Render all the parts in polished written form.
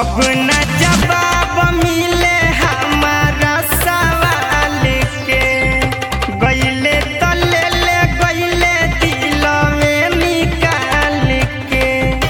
अब न जवाब मिले हमारा सवाल के, गईले तो ले ले गईले दिल में निकाल के।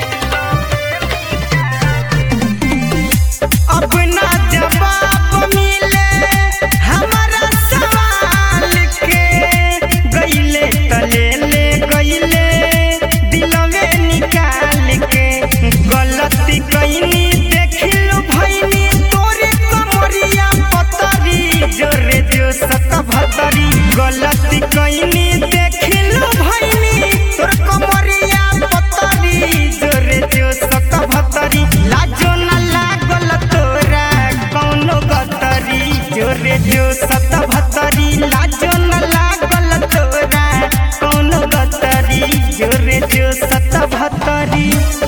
अब न जवाब मिले हमारा सवाल के, गईले तो ले ले गईले दिल में निकाल के। गलती कईनी देखिलु भईनी तोरे कमरिया पतरी, जोरे जो सत भतरी। गलती कईनी देखिलु भईनी तोर कमरिया पतरी, जोरे जो सत भतरी। लाजो न लागल तोरा कौनो गतरी, जोरे जो सत भतरी। लाजो न लागल तोरा कौनो गतरी, जोरे जो सत भतरी।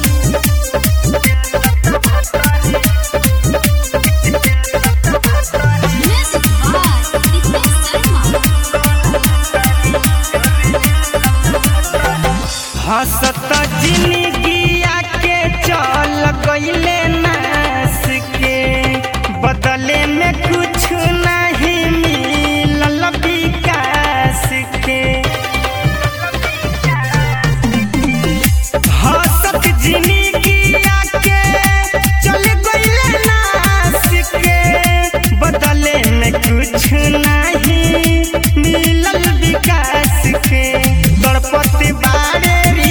हंसत जिंदगिया के चल गईले नास के, बदले में कुछ नहीं मिलल विकास के। हंसत जिंदगिया के चल गईले नास के, बदले में कुछ नहीं मिलल विकास के। गणपति बारे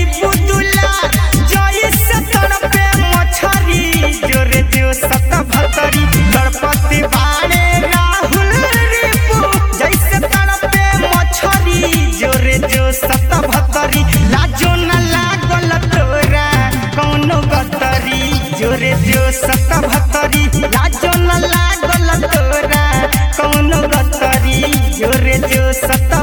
जोरे जो सत भतरी। गणपति बारे राहुल रिपु जैसे तड़पे मछरी, जोरे जो सत भतरी। लाजो न लागल तोरा कौनो गतरी, जोरे जो सत भतरी। लाजो न लागल तोरा कौनो गतरी, जोरे जो सत